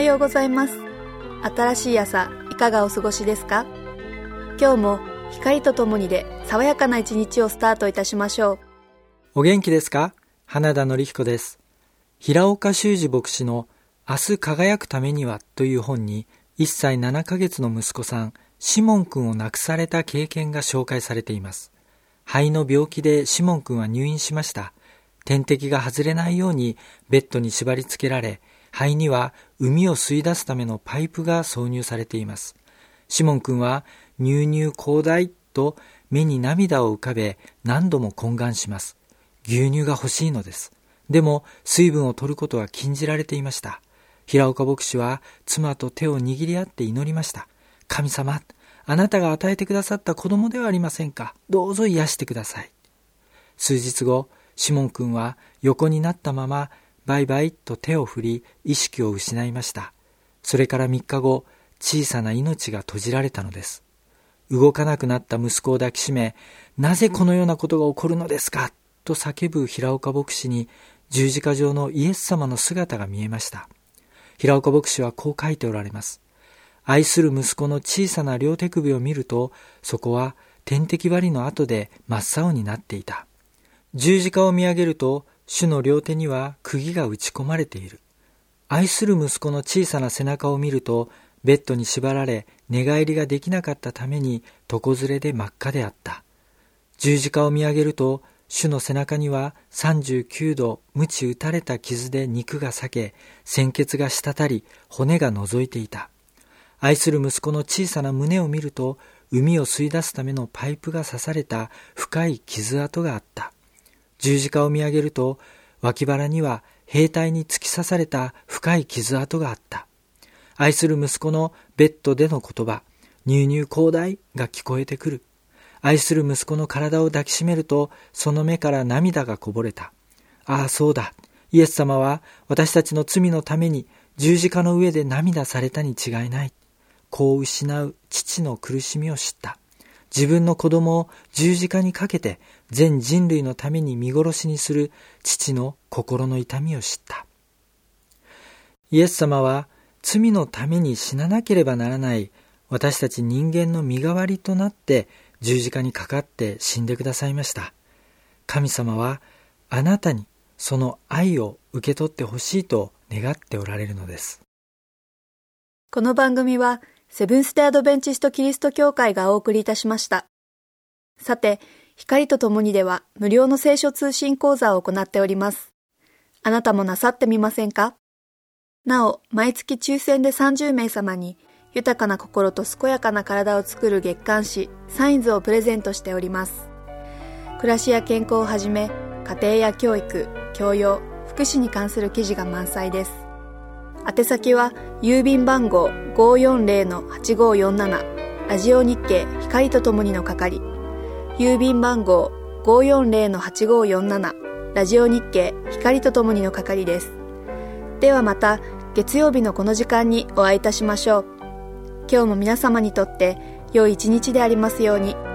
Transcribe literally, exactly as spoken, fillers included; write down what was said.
ようございます。新しい朝いかがお過ごしですか？今日も光とともにで爽やかな一日をスタートいたしましょう。 お元気ですか？花田典彦です。平岡修司牧師の明日輝くためにはという本にいっさいななかげつの息子さんシモン君を亡くされた経験が紹介されています。肺の病気でシモン君は入院しました。点滴が外れないようにベッドに縛り付けられ、肺には膿を吸い出すためのパイプが挿入されています。シモン君は乳乳広大と目に涙を浮かべ何度も懇願します。牛乳が欲しいのです。でも水分を取ることは禁じられていました。平岡牧師は妻と手を握り合って祈りました。神様、あなたが与えてくださった子供ではありませんか。どうぞ癒してください。数日後、シモン君は横になったままバイバイと手を振り意識を失いました。それからみっかご、小さな命が閉じられたのです。動かなくなった息子を抱きしめ、なぜこのようなことが起こるのですかと叫ぶ平岡牧師に十字架上のイエス様の姿が見えました。平岡牧師はこう書いておられます。愛する息子の小さな両手首を見ると、そこは点滴針の跡で真っ青になっていた。十字架を見上げると、主の両手には釘が打ち込まれている。愛する息子の小さな背中を見ると、ベッドに縛られ寝返りができなかったために床ずれで真っ赤であった。十字架を見上げると、主の背中にはさんじゅうきゅうど鞭打たれた傷で肉が裂け、鮮血が滴り、骨が覗いていた。愛する息子の小さな胸を見ると、膿を吸い出すためのパイプが刺された深い傷跡があった。十字架を見上げると、脇腹には兵隊に突き刺された深い傷跡があった。愛する息子のベッドでの言葉、乳乳広大が聞こえてくる。愛する息子の体を抱きしめると、その目から涙がこぼれた。ああ、そうだ。イエス様は私たちの罪のために十字架の上で涙されたに違いない。子を失う父の苦しみを知った。自分の子供を十字架にかけて全人類のために見殺しにする父の心の痛みを知った。イエス様は罪のために死ななければならない私たち人間の身代わりとなって十字架にかかって死んでくださいました。神様はあなたにその愛を受け取ってほしいと願っておられるのです。 この番組はセブンステアドベンチストキリスト教会がお送りいたしました。さて、光とともにでは無料の聖書通信講座を行っております。あなたもなさってみませんか？なお、毎月抽選でさんじゅうめいさまに豊かな心と健やかな体を作る月刊誌サインズをプレゼントしております。暮らしや健康をはじめ、家庭や教育、教養、福祉に関する記事が満載です。宛先は郵便番号 ごーよんぜろのはちごーよんなな ラジオ日経光とともにの係、郵便番号 ごーよんぜろのはちごーよんなな ラジオ日経光とともにの係です。ではまた月曜日のこの時間にお会いいたしましょう。今日も皆様にとって良い一日でありますように。